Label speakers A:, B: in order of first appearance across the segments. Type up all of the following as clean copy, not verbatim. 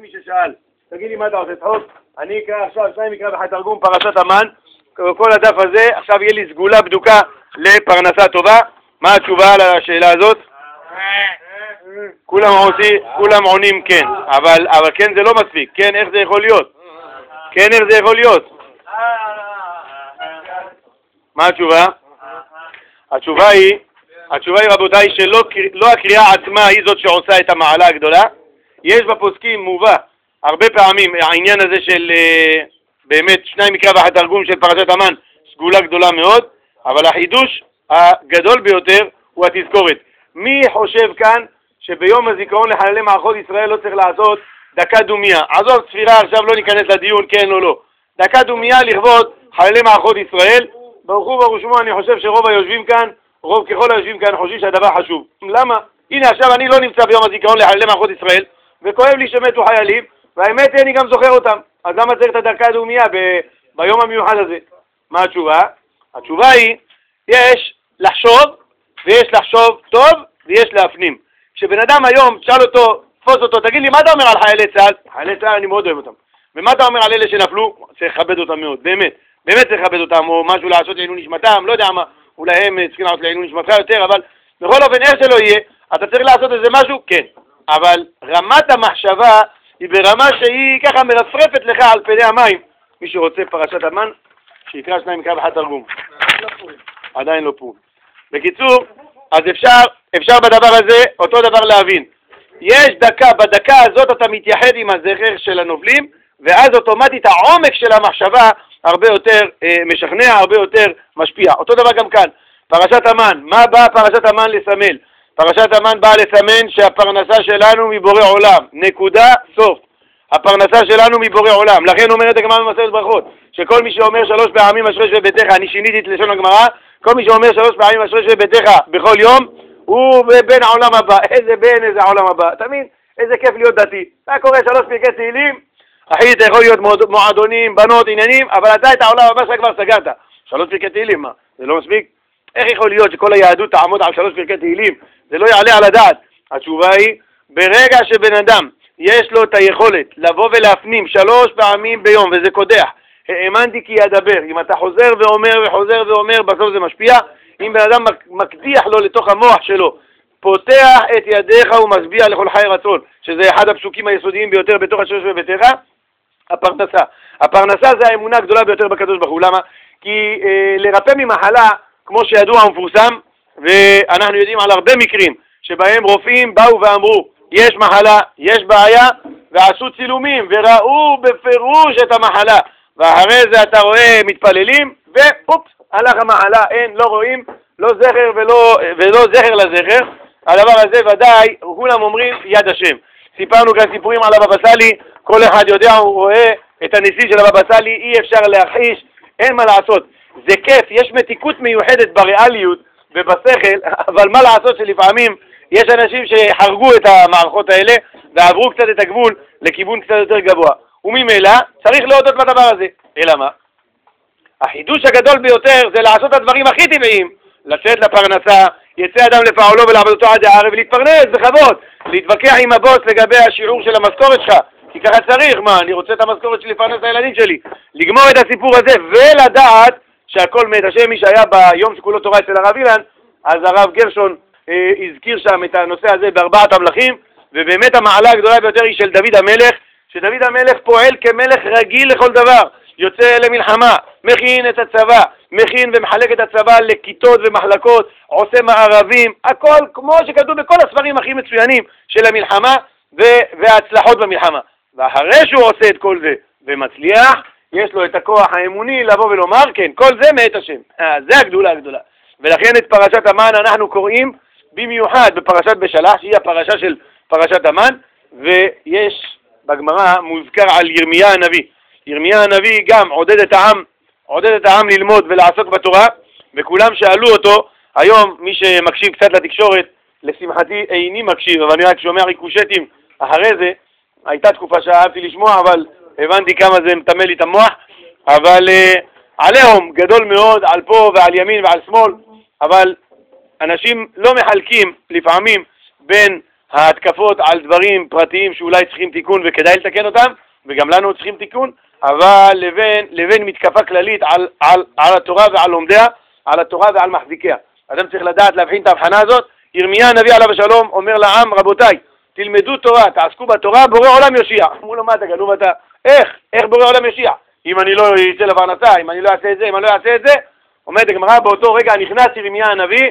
A: מי ששאל, תגיד לי מה אתה עושה צחוק? אני אקרא עכשיו, שניים יקרא בתרגום פרשת המן, כל הדף הזה, עכשיו יהיה לי סגולה בדוקה לפרנסה טובה. מה התשובה על השאלה הזאת? כולם עונים כן, אבל כן זה לא מספיק. כן, איך זה יכול להיות? כן, איך זה יכול להיות? מה התשובה? התשובה היא רבותיי שלא הקריאה עצמה היא זאת שעושה את המעלה הגדולה. יש בפוסקים מובא הרבה פעמים העניין הזה של באמת שניים מקרא בתרגום של פרשת המן, סגולה גדולה מאוד, אבל החידוש הגדול ביותר הוא התזכורת. מי חושב כאן שביום הזיכרון לחללי מערכות ישראל לא צריך לעשות דקה דומיה? עזוב ספירה, עכשיו לא ניכנס לדיון כן או לא. דקה דומיה לכבוד חללי מערכות ישראל. ברוך הוא ברוך שמו, אני חושב שרוב היושבים כאן, רוב ככל היושבים כאן חושבים שהדבר חשוב. למה? הנה עכשיו אני לא נמצא ביום הזיכרון לחללי מערכות ישראל, וכואב לי שמתו חיילים, והאמת היא אני גם זוכר אותם. אז למה צריך את הדקה הדומיה ביום המיוחד הזה? מה התשובה? התשובה היא, יש לחשוב, ויש לחשוב טוב, ויש להפנים. כשבן אדם היום, תשאל אותו, תפוס אותו, תגיד לי, מה אתה אומר על חיילי צה"ל? חיילי צה"ל אני מאוד אוהב אותם. ומה אתה אומר על אלה שנפלו? צריך לכבד אותם מאוד, באמת. באמת צריך לכבד אותם, או משהו לעשות לעילוי נשמתם, לא יודע מה, אולי הם צריכים לעשות לעילוי נשמתך יותר, אבל בכל אופן, איך שלא יהיה, אתה צריך לעשות איזה משהו? כן. אבל רמת המחשבה היא ברמה שהיא ככה מרפרפת לך על פני המים. מי שרוצה פרשת המן, שיקרא שניים מקרא בתרגום. עדיין לא פור. בקיצור, אז אפשר בדבר הזה אותו דבר להבין. יש דקה, בדקה הזאת אתה מתייחד עם הזכר של הנובלים, ואז אוטומטית העומק של המחשבה הרבה יותר משכנע, הרבה יותר משפיע. אותו דבר גם כאן. פרשת המן, מה באה פרשת המן לסמל? פרשת המן באה לסמן שהפרנסה שלנו מבורא עולם. נקודה, סוף. הפרנסה שלנו מבורא עולם. לכן אומרת הגמרא במסכת ברכות, שכל מי שאומר 3 פעמים אשרי בביתך, אני שיניתי את לשון הגמרא, כל מי שאומר 3 פעמים אשרי בביתך בכל יום, הוא בן העולם הבא. איזה בן, איזה העולם הבא. תמיד, איזה כיף להיות דתי. אתה קורא 3 פרקי תהילים, אחי, אתה יכול להיות מועדונים, בנות, עניינים, אבל אתה את העולם הבא שלך כבר סגרת. 3 פרקי תהילים, מה? זה לא מספיק? איך יכול להיות שכל היהדות תעמוד על 3 פרקי תהילים? זה לא יעלה על הדעת. התשובה היא, ברגע שבן אדם יש לו את היכולת לבוא ולהפנים 3 פעמים ביום, וזה קודח, האמנתי כי ידבר. אם אתה חוזר ואומר וחוזר ואומר, בסוף זה משפיע. אם בן אדם מקדיח לו לתוך המוח שלו, פותח את ידיך ומשביע לכל חי רצון, שזה אחד הפסוקים היסודיים ביותר בתוך אשרי בביתך, הפרנסה. הפרנסה זה האמונה הגדולה ביותר בקדוש ברוך הוא. למה? כי לרפא ממחלה, כמו שידוע ומפורסם, ואנחנו יודעים על הרבה מקרים שבהם רופאים באו ואמרו, יש מחלה, יש בעיה, ועשו צילומים וראו בפירוש את המחלה, ואחרי זה אתה רואה מתפללים, ואופס, הלך המחלה, אין, לא רואים, לא זכר ולא זכר לזכר. הדבר הזה ודאי, כולם אומרים יד השם. סיפרנו כאן סיפורים על הבבא סאלי, כל אחד יודע, הוא רואה את הניסים של הבבא סאלי, אי אפשר להכחיש, אין מה לעשות. זה כיף, יש מתיקות מיוחדת בריאליות ובשכל, אבל מה לעשות שלפעמים יש אנשים שחרגו את המערכות האלה ועברו קצת את הגבול לכיוון קצת יותר גבוה. וממילא צריך להודות בדבר הזה. אלא מה? החידוש הגדול ביותר זה לעשות את הדברים הכי טבעיים, לצאת לפרנסה, יצא אדם לפעולו ולעבודתו עד הערב ולהתפרנס בכבוד, להתווכח עם הבוס לגבי השיעור של המשכורת שלך, כי ככה צריך, מה, אני רוצה את המשכורת שלי לפרנס את הילדים שלי, לגמור את הסיפור הזה ולדעת שהכל מת. השם, מי שהיה ביום שכולו תורה אצל הרב אילן, אז הרב גרשון הזכיר שם את הנושא הזה בארבעת המלכים, ובאמת המעלה הגדולה ביותר היא של דוד המלך, שדוד המלך פועל כמלך רגיל לכל דבר, יוצא למלחמה, מכין את הצבא, מכין ומחלק את הצבא לכיתות ומחלקות, עושה מערבים, הכל כמו שכתוב בכל הספרים הכי מצוינים של המלחמה וההצלחות במלחמה. ואחרי שהוא עושה את כל זה ומצליח, יש לו את הכוח האמוני לבוא ולומר, כן, כל זה מאת השם. זה הגדולה הגדולה. ולכן את פרשת המן אנחנו קוראים במיוחד בפרשת בשלח, שהיא הפרשה של פרשת המן, ויש בגמרא מוזכר על ירמיה הנביא. ירמיה הנביא גם עודד את העם ללמוד ולעסוק בתורה, וכולם שאלו אותו. היום מי שמקשיב קצת לתקשורת, לשמחתי איני מקשיב, אבל אני רק שומע ריקושטים אחרי זה. הייתה תקופה שאהבתי לשמוע, אבל הבנתי כמה זה מטמא לי את המוח. אבל עליהם גדול מאוד, על פה ועל ימין ועל שמאל, אבל אנשים לא מחלקים לפעמים בין ההתקפות על דברים פרטיים שאולי צריכים תיקון וכדאי לתקן אותם, וגם לנו צריכים תיקון, אבל לבין מתקפה כללית על התורה ועל לומדיה, על התורה ועל מחזיקיה. אדם צריך לדעת להבחין את ההבחנה הזאת. ירמיה הנביא עליו השלום אומר לעם, רבותיי, תלמדו תורה, תעסקו בתורה, בורא עולם יושיע. אמרו לו, מה אתה גנוב אתה? איך בורא עולם יושיע? אם אני לא יצא לפרנסה, אם אני לא אעשה את זה, אם אני לא אעשה את זה, אומרת הגמרא, באותו רגע נכנס ירמיה הנביא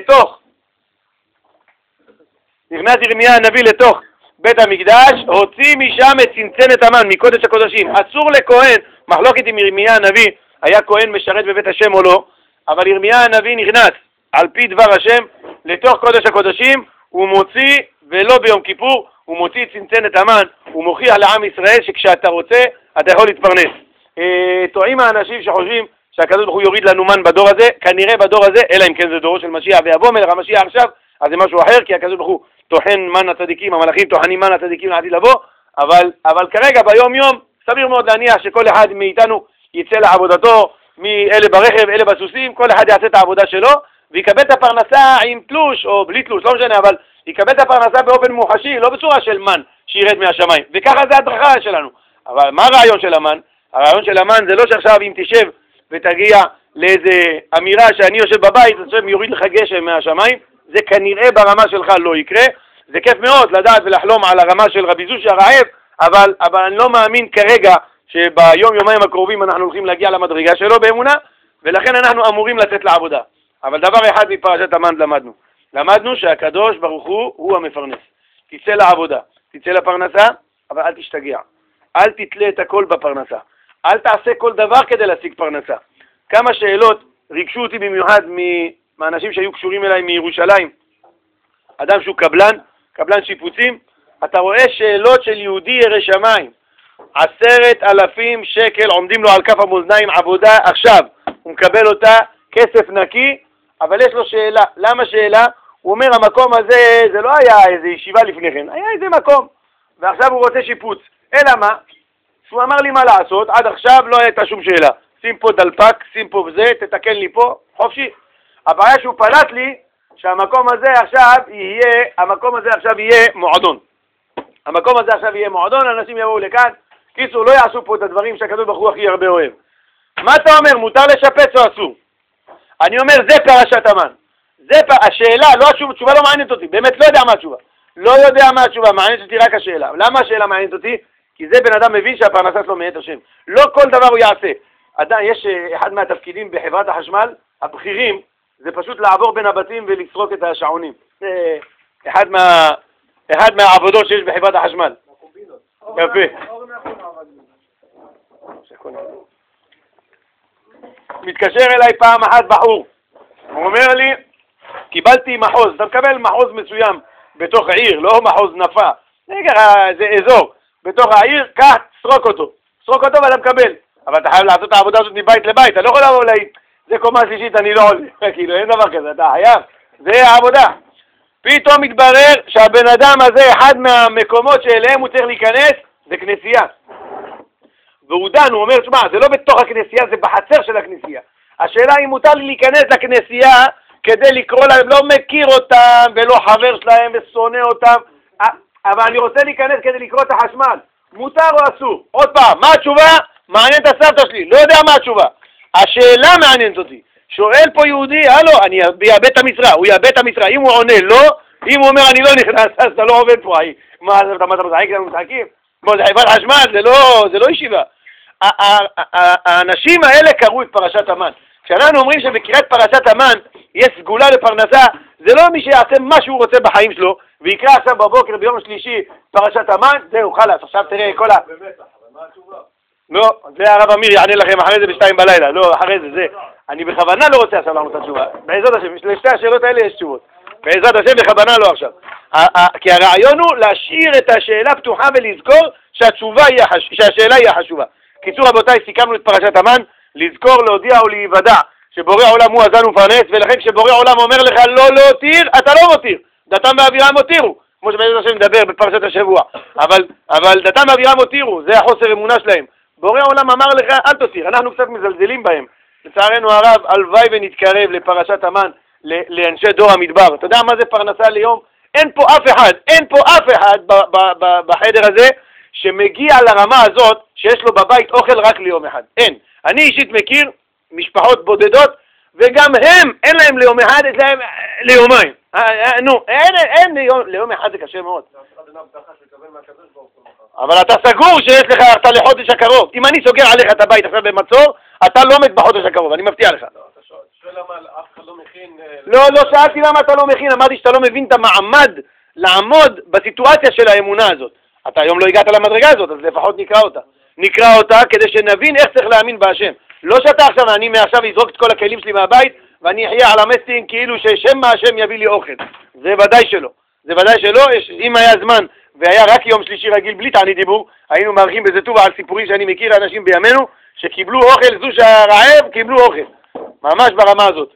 A: לתוך בית המקדש, הוציא משם את צנצנת המן, מקודש הקודשים. אסור לכהן, מחלוקת עם ירמיה הנביא, היה כהן משרת בבית השם או לא, אבל ירמיה הנביא נכנס, על פי דבר השם, לתוך קודש הקודשים, הוא מוציא, ולא ביום כיפור, הוא מוציא את צנצנת המן, הוא מוכיח לעם ישראל שכשאתה רוצה, אתה יכול להתפרנס. טועים האנשים שחושבים שהקדוש ברוך הוא יוריד לנו מן בדור הזה, כנראה בדור הזה, אלא אם כן זה דורו של משיח ויבוא מלך המשיח עכשיו, אז זה משהו אחר, כי הקדוש ברוך הוא טוחן מן הצדיקים, המלאכים טוחנים מן הצדיקים לעתיד לבוא, אבל כרגע ביום יום סביר מאוד להניח שכל אחד מאיתנו יצא לעבודתו, מאלה ברכב, אלה בסוסים, כל אחד יעשה את העבודה שלו, ויקבל את הפרנסה עם תלוש או בלי תלוש, לא משנה, אבל יקבל את הפרנסה באופן מוחשי, לא בצורה של מן שירד מהשמיים, וככה זה הדרכה שלנו. אבל מה הרעיון של המן? הרעיון של המן זה לא שעכשיו אם תשב ותגיע לאיזה אמירה שאני יושב בבית, אז יוריד לך גשם מהשמיים, זה כנראה ברמה שלך לא יקרה. זה כיף מאוד לדעת ולחלום על הרמה של רבי זושי הרעב, אבל אני לא מאמין כרגע שביום יומיים הקרובים אנחנו הולכים להגיע למדרגה שלו באמונה, ולכן אנחנו אמורים לצאת לעבודה. אבל דבר אחד מפרשת המן למדנו שהקדוש ברוך הוא המפרנס. תצא לעבודה, תצא לפרנסה, אבל אל תשתגע. אל תתלה את הכל בפרנסה. אל תעשה כל דבר כדי להשיג פרנסה. כמה שאלות ריגשו אותי במיוחד מהאנשים שהיו קשורים אליי מירושלים. אדם שהוא קבלן שיפוצים, אתה רואה שאלות של יהודי ירא שמיים. 10,000 שקל עומדים לו על כף המאזניים עבודה עכשיו. הוא מקבל אותה, כסף נקי, אבל יש לו שאלה. למה שאלה? הוא אומר, המקום הזה, זה לא היה איזה ישיבה לפני כן, היה איזה מקום, ועכשיו הוא רוצה שיפוץ. אלא מה? שהוא אמר לי מה לעשות, עד עכשיו לא הייתה שום שאלה. שים פה דלפק, שים פה וזה, תתקן לי פה, חופשי. הבעיה שהוא פלט לי, שהמקום הזה עכשיו יהיה מועדון. המקום הזה עכשיו יהיה מועדון, אנשים יבואו לכאן, קיצור, לא יעשו פה את הדברים שהקדוש ברוך הוא הכי הרבה אוהב. מה אתה אומר? מותר לשפץ או אסור? אני אומר, זה פרשת המן. השאלה, התשובה לא מעניינת אותי, באמת לא יודע מה התשובה. לא יודע מה התשובה, מעניינת אותי רק השאלה. למה השאלה מעניינת אותי? כי זה בן אדם מבין שהפרנסה שלו מאת השם. לא כל דבר הוא יעשה. יש אחד מהתפקידים בחברת החשמל, הבכירים, זה פשוט לעבור בין הבתים ולסרוק את השעונים. זה אחד מהעבודות שיש בחברת החשמל. יפה. מתקשר אליי פעם אחת בחור. הוא אומר לי, קיבלתי מחוז, אתה מקבל מחוז מסוים בתוך העיר, לא מחוז נפה. זה אזור. בתוך העיר, קח, סרוק אותו ואתה מקבל. אבל אתה חייב לעשות את העבודה הזאת מבית לבית, אתה לא יכול לבוא להגיד, זה קומה שלישית, אני לא עולה, כאילו אין דבר כזה, אתה חייב, זה העבודה. פתאום מתברר שהבן אדם הזה, אחד מהמקומות שאליהם הוא צריך להיכנס, זה כנסייה. והוא דן, הוא אומר, תשמע, זה לא בתוך הכנסייה, זה בחצר של הכנסייה. השאלה אם מותר לי להיכנס לכנסייה כדי לקרוא להם, לא מכיר אותם ולא חבר שלהם ושונא אותם, אבל אני רוצה להיכנס כדי לקרוא את החשמל. מותר או אסור? עוד פעם, מה התשובה? מעניין את הסבתא שלי, לא יודע מה התשובה. השאלה מעניינת אותי. שואל פה יהודי, הלו, אני אאבד את המשרה, הוא יאבד את המשרה. אם הוא עונה לא, אם הוא אומר אני לא נכנס, אז אתה לא עובד פה. מה אתה משחק לנו משחקים? בוא, זה חברת חשמל, זה לא ישיבה. האנשים האלה קראו את פרשת המן. כשאנחנו אומרים שבקריאת פרשת המן יש סגולה לפרנסה, זה לא מי שיעשה מה שהוא רוצה בחיים שלו, ויקרא עכשיו בבוקר ביום שלישי פרשת המן, זהו, חלאס, עכשיו תראה כל
B: במתח, אבל מה התשובה?
A: לא, זה הרב אמיר יענה לכם אחרי זה ב2 בלילה, לא, אחרי זה. אני בכוונה לא רוצה עכשיו לענות את התשובה. בעזרת השם, לשתי השאלות האלה יש תשובות. בעזרת השם בכוונה לא עכשיו. כי הרעיון הוא להשאיר את השאלה פתוחה ולזכור שהשאלה היא החשובה. קיצור רבותיי, סיכמנו את פרשת המן, לזכור, להודיע ולהיוודע שבורא עולם הוא אזן ומפרנס, ולכן כשבורא עולם אומר לך לא להותיר, אתה לא מותיר. דתם ואבירם הותירו, כמו שבעזרת השם מדבר בפרשת השבוע. אבל דתם ואבירם הותירו, זה החוסר אמונה שלהם. בורא עולם אמר לך אל תותיר, אנחנו קצת מזלזלים בהם. לצערנו הרב, הלוואי ונתקרב לפרשת המן, לאנשי דור המדבר. אתה יודע מה זה פרנסה ליום? אין פה אף אחד בחדר הזה שמגיע לרמה הזאת שיש לו בבית אוכל רק ליום אחד. אין. אני אישית מכיר משפחות בודדות, וגם הם, אין להם ליום אחד, יש להם ליומיים. נו, אין ליום אחד, זה קשה מאוד. אבל אתה סגור שיש לך, אתה לחודש הקרוב. אם אני סוגר עליך את הבית עכשיו במצור, אתה לא מת בחודש הקרוב, אני מבטיח לך.
B: שואל למה אף אחד לא מכין...
A: לא שאלתי למה אתה לא מכין, אמרתי שאתה לא מבין את המעמד לעמוד בסיטואציה של האמונה הזאת. אתה היום לא הגעת למדרגה הזאת, אז לפחות נקרא אותה כדי שנבין איך צריך להאמין בהשם. לא שאתה עכשיו, אני מעכשיו אזרוק את כל הכלים שלי מהבית ואני אחיה על המסטינג כאילו ששם מה השם יביא לי אוכל. זה ודאי שלא. אם היה זמן והיה רק יום שלישי רגיל בלי תענית דיבור, היינו מערכים בזה טוב על סיפורים שאני מכיר אנשים בימינו שקיבלו אוכל, זו שהרעב קיבלו אוכל. ממש ברמה הזאת.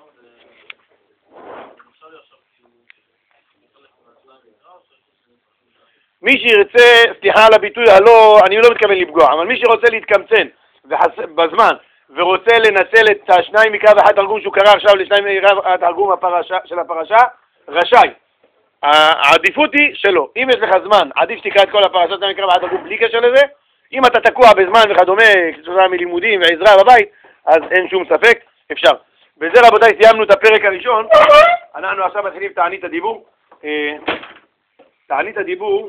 A: מי שירצה, סליחה על הביטוי, אני לא מתכוון לפגוע, אבל מי שרוצה להתקמצן בזמן ורוצה לנצל את השניים מקרא ואחד תרגום שהוא קרא עכשיו לשניים מקרא התרגום של הפרשה, רשאי. העדיפות היא שלא. אם יש לך זמן, עדיף שתקרא את כל הפרשות שניים מקרא ואחד תרגום בלי קשר לזה. אם אתה תקוע בזמן וכדומה, כתוצאה מלימודים ועזרה בבית, אז אין שום ספק, אפשר. בזה רבותיי סיימנו את הפרק הראשון. אנחנו עכשיו מתחילים תענית הדיבור. תענית הדיבור,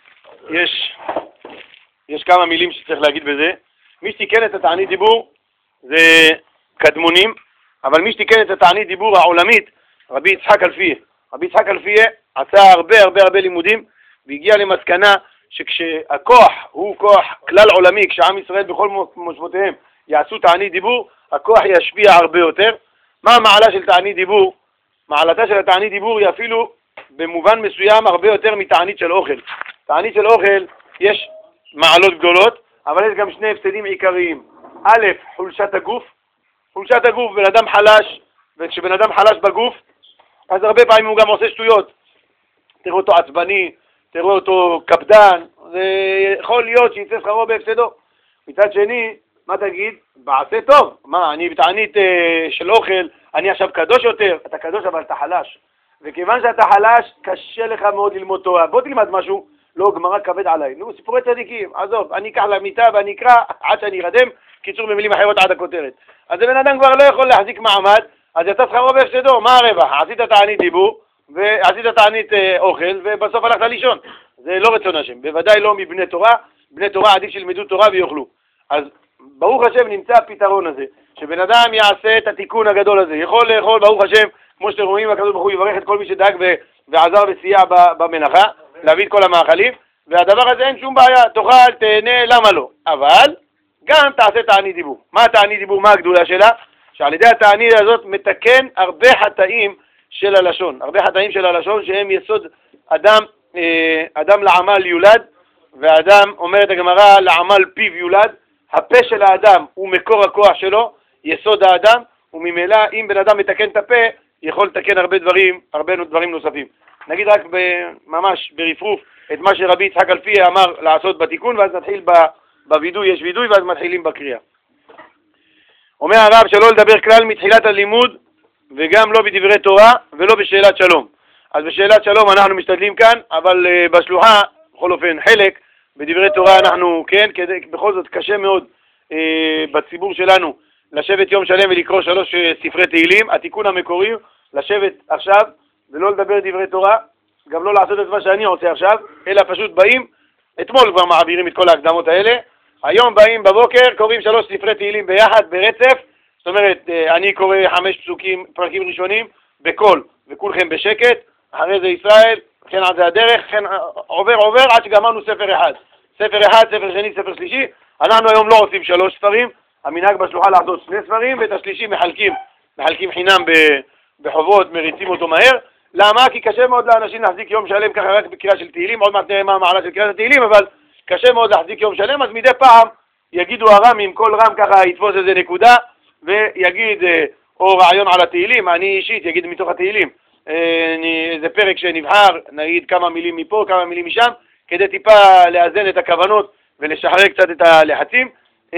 A: יש כמה מילים שצריך להגיד בזה. מי שתיקן את התענית דיבור זה קדמונים, אבל מי שתיקן את התענית דיבור העולמית, רבי יצחק אלפיה. רבי יצחק אלפיה עשה הרבה לימודים, והגיע למסקנה שכשהכוח הוא כוח כלל עולמי, כשעם ישראל בכל מושבותיהם יעשו תענית דיבור, הכוח ישפיע הרבה יותר. מה המעלה של תענית דיבור? מעלתה של התענית דיבור היא אפילו במובן מסוים הרבה יותר מתענית של אוכל. תענית של אוכל יש מעלות גדולות, אבל יש גם שני הפסדים עיקריים. א', חולשת הגוף. חולשת הגוף, בן אדם חלש, וכשבן אדם חלש בגוף, אז הרבה פעמים הוא גם עושה שטויות. תראו אותו עצבני, תראו אותו קפדן, זה יכול להיות שיצא שכרו בהפסדו. מצד שני, מה תגיד? בעשה טוב. מה, אני בתענית של אוכל, אני עכשיו קדוש יותר, אתה קדוש אבל אתה חלש. וכיוון שאתה חלש, קשה לך מאוד ללמוד תורה. בוא תלמד משהו, לא, גמרא כבד עליי. נו, סיפורי צדיקים, עזוב, אני אקח למיטה ואני אקרא עד שאני ארדם, קיצור במילים אחרות עד הכותרת. אז הבן אדם כבר לא יכול להחזיק מעמד, אז יצא שכרו בהפסדו, מה הרווח? עשית תענית דיבור, ועשית תענית אוכל, ובסוף הלכת לישון. זה לא רצון השם, בוודאי לא מבני תורה. בני תורה עדיף שילמדו תורה ויאכלו. אז ברוך השם נמצא הפתרון הזה, שבן אדם יעשה את התיקון הגדול הזה. יכול לאכול, ברוך השם, כמו שאתם רואים, הקדוש ברוך הוא יברך את כל מי שדאג ועזר וסייע במנחה, להביא את כל המאכלים, והדבר הזה אין שום בעיה, תאכל, תהנה, למה לא? אבל גם תעשה תענית דיבור. מה התענית דיבור? מה הגדולה שלה? שעל ידי התענית הזאת מתקן הרבה חטאים של הלשון. הרבה חטאים של הלשון שהם יסוד אדם לעמל יולד, ואדם, אומרת הגמרא, לעמל פיו יולד. הפה של האדם הוא מקור הכוח שלו, יסוד האדם, וממילא אם בן אדם מתקן את הפה, יכול לתקן הרבה דברים נוספים. נגיד רק ממש ברפרוף את מה שרבי יצחק אלפיה אמר לעשות בתיקון, ואז נתחיל בווידוי, יש וידוי, ואז מתחילים בקריאה. אומר הרב שלא לדבר כלל מתחילת הלימוד, וגם לא בדברי תורה, ולא בשאלת שלום. אז בשאלת שלום אנחנו משתדלים כאן, אבל בשלוחה, בכל אופן חלק, בדברי תורה אנחנו, כן, בכל זאת קשה מאוד בציבור שלנו לשבת יום שלם ולקרוא 3 ספרי תהילים. התיקון המקורי, לשבת עכשיו ולא לדבר דברי תורה, גם לא לעשות את מה שאני עושה עכשיו, אלא פשוט באים, אתמול כבר מעבירים את כל ההקדמות האלה, היום באים בבוקר, קוראים 3 ספרי תהילים ביחד, ברצף, זאת אומרת, אני קורא 5 פרקים ראשונים בקול, וכולכם בשקט, אחרי זה ישראל, כן על זה הדרך, כן עובר, עד שגמרנו ספר אחד. ספר אחד, ספר שני, ספר שלישי. אנחנו היום לא עושים 3 ספרים, המנהג בשלוחה לעשות 2 ספרים, ואת השלישי מחלקים חינם בחובות, מריצים אותו מהר. למה? כי קשה מאוד לאנשים להחזיק יום שלם ככה רק בקריאה של תהילים, עוד מעט נראה מה המעלה של קריאת התהילים, אבל קשה מאוד להחזיק יום שלם, אז מדי פעם יגידו הרמים, כל רם ככה יתפוס איזה נקודה, ויגיד או רעיון על התהילים, אני אישית יגיד מתוך התהילים, איזה פרק שנבחר, נגיד כמה מילים מפה, כמה מילים משם, כדי טיפה לאזן את הכוונות ולשחרר קצת את הלחצים,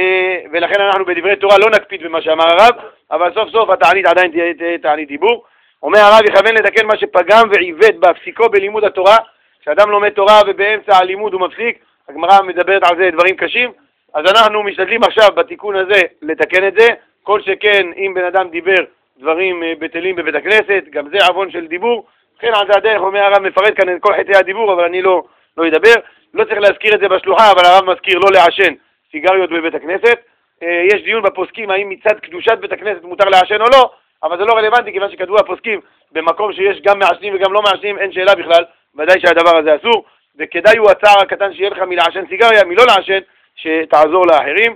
A: ולכן אנחנו בדברי תורה לא נקפיד במה שאמר הרב, אבל סוף סוף התענית עדיין תהיה תענית דיבור. אומר הרב יכוון לתקן מה שפגם ועיוות בהפסיקו בלימוד התורה, כשאדם לומד תורה ובאמצע הלימוד הוא מפסיק, הגמרא מדברת על זה דברים קשים, אז אנחנו משתדלים עכשיו בתיקון הזה לתקן את זה, כל שכן אם בן אדם דיבר דברים בטלים בבית הכנסת, גם זה עוון של דיבור, לכן על זה הדרך אומר הרב מפרט כאן את כל חטאי הדיבור, אבל אני לא אדבר, לא צריך להזכיר את זה בשלוחה, אבל הרב מזכיר לא לעשן סיגריות בבית הכנסת, יש דיון בפוסקים האם מצד קדושת בית הכנסת מותר לעשן או לא, אבל זה לא רלוונטי כיוון שכתבו הפוסקים במקום שיש גם מעשנים וגם לא מעשנים, אין שאלה בכלל, ודאי שהדבר הזה אסור, וכדאי הוא הצער הקטן שיהיה לך מלעשן סיגריה, מלא לעשן, שתעזור לאחרים.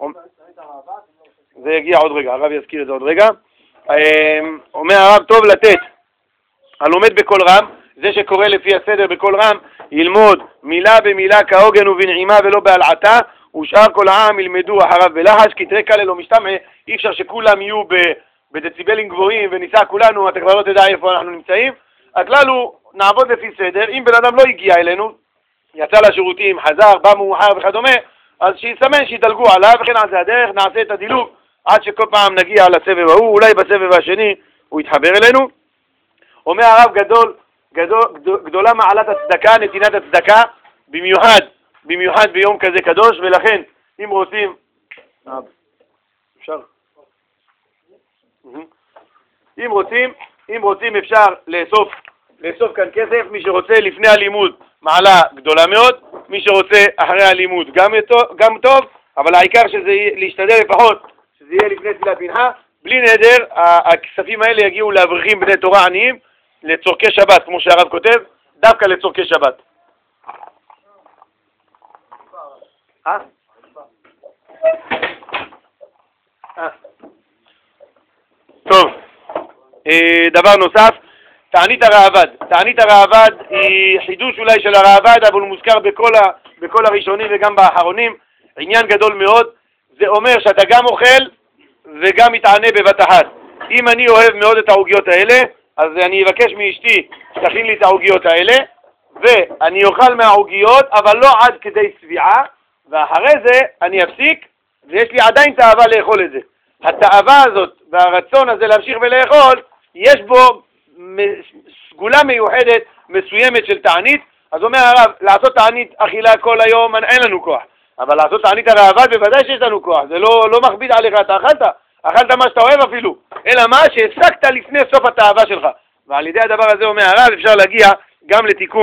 A: זה יגיע עוד רגע, הרב יזכיר את זה עוד רגע. אומר הרב טוב לתת, הלומד בקול רם, זה שקורא לפי הסדר בקול רם, ילמוד מילה במילה כהוגן ובנעימה ולא בהלעטה, ושאר כל העם ילמדו אחריו בלחש, כי תראה כאלה לא משתמע, אי אפשר שכולם יהיו בדציבלים גבוהים וניסע כולנו, אתה כבר לא תדע איפה אנחנו נמצאים. הכלל הוא נעבוד לפי סדר, אם בן אדם לא הגיע אלינו, יצא לשירותים, חזר, בא מאוחר וכדומה, אז שיסמן, שידלגו עליו, וכן על זה הדרך, נעשה את הדילוג, עד שכל פעם נגיע לסבב ההוא, אולי בסבב השני הוא יתחבר אלינו. אומר הרב גדולה מעלת הצדקה, נתינת הצדקה, במיוחד ביום כזה קדוש, ולכן אם רוצים, אפשר? אם רוצים אפשר לאסוף כאן כסף, מי שרוצה לפני הלימוד מעלה גדולה מאוד, מי שרוצה אחרי הלימוד גם טוב, אבל העיקר שזה להשתדל לפחות, שזה יהיה לפני תפילת מנחה, בלי נדר, הכספים האלה יגיעו לאברכים בני תורה עניים, לצורכי שבת, כמו שהרב כותב, דווקא לצורכי שבת. טוב, דבר נוסף, תענית הרעב"ד היא חידוש אולי של הרעב"ד, אבל הוא מוזכר בכל הראשונים וגם באחרונים, עניין גדול מאוד, זה אומר שאתה גם אוכל וגם מתענה בבת אחת. אם אני אוהב מאוד את העוגיות האלה, אז אני אבקש מאשתי שתכין לי את העוגיות האלה, ואני אוכל מהעוגיות, אבל לא עד כדי צביעה, ואחרי זה אני אפסיק, ויש לי עדיין תאווה לאכול את זה. התאווה הזאת והרצון הזה להמשיך ולאכול, יש בו סגולה מיוחדת מסוימת של תענית. אז אומר הרב, לעשות תענית אכילה כל היום אין לנו כוח, אבל לעשות תענית הרעב"ד בוודאי שיש לנו כוח, זה לא מכביד עליך, אתה אכלת מה שאתה אוהב אפילו, אלא מה שהפסקת לפני סוף התאווה שלך, ועל ידי הדבר הזה אומר הרב אפשר להגיע גם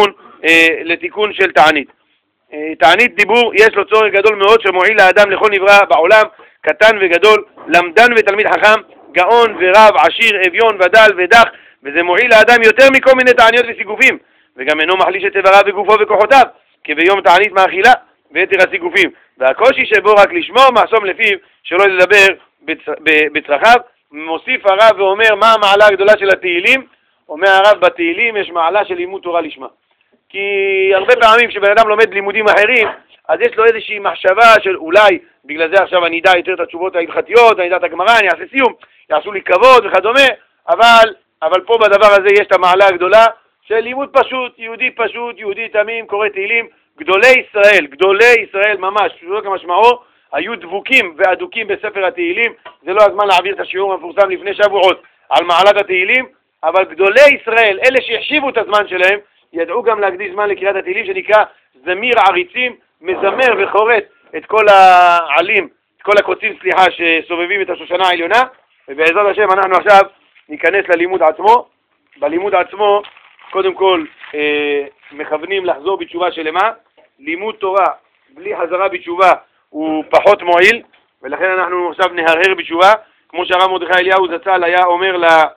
A: לתיקון של תענית. תענית דיבור יש לו צורך גדול מאוד שמועיל לאדם לכל נברא בעולם, קטן וגדול, למדן ותלמיד חכם, גאון ורב, עשיר, אביון ודל ודח, וזה מועיל לאדם יותר מכל מיני תעניות וסיגופים, וגם אינו מחליש את איבריו וגופו וכוחותיו, כי ביום תענית מאכילה ויתר הסיגופים, והקושי שבו רק לשמור מחסום לפיו שלא לדבר בצרכיו. מוסיף הרב ואומר מה המעלה הגדולה של התהילים. אומר הרב, בתהילים יש מעלה של לימוד תורה לשמה, כי הרבה פעמים כשבן אדם לומד לימודים אחרים, אז יש לו איזושהי מחשבה של אולי בגלל זה עכשיו אני אדע יותר את התשובות ההלכתיות, אני אדע את הגמרא, אני אעשה סיום, יעשו לי כבוד וכדומה, אבל פה בדבר הזה יש את המעלה הגדולה של לימוד פשוט, יהודי תמים, קורא תהילים. גדולי ישראל ממש, שלא כמשמעו, היו דבוקים ואדוקים בספר התהילים. זה לא הזמן להעביר את השיעור המפורסם לפני שבועות על מעלת התהילים, אבל גדולי ישראל, אלה שהחשיבו את הזמן שלהם, ידעו גם להקדיש זמן לקריאת התהילים, שנקרא זמיר עריצים, מזמר וחורט את כל העלים, את כל הקוצים שסובבים את השושנה העליונה. ובעזרת השם אנחנו עכשיו ניכנס ללימוד עצמו. בלימוד עצמו קודם כל מכוונים לחזור בתשובה שלמה. לימוד תורה בלי חזרה בתשובה הוא פחות מועיל, ולכן אנחנו עכשיו נהרהר בתשובה, כמו שהרב מרדכי אליהו זצ"ל היה אומר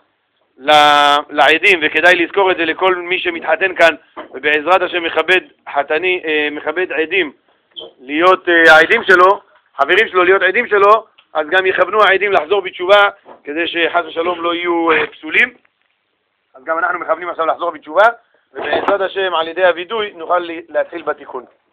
A: לעדים, וכדאי לזכור את זה לכל מי שמתחתן כאן, ובעזרת השם מכבד עדים להיות העדים שלו, חברים שלו להיות עדים שלו, אז גם יכוונו העדים לחזור בתשובה, כדי שחס ושלום לא יהיו פסולים. אז גם אנחנו מכוונים עכשיו לחזור בתשובה, ובעזרת השם על ידי הווידוי נוכל להתחיל בתיקון.